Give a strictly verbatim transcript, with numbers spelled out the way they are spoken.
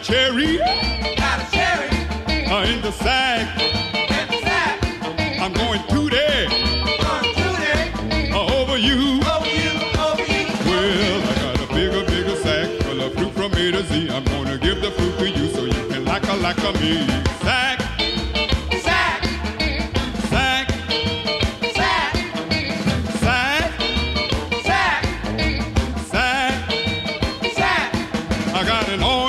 cherry got a cherry uh, in the sack. in the sack. I'm going today Going today uh, over you. over you, over you. Well, I got a bigger, bigger sack full of fruit from A to Z. I'm gonna give the fruit to you so you can like a like a me. Sack, Sack, sack, sack, sack, sack, sack. sack. I got an all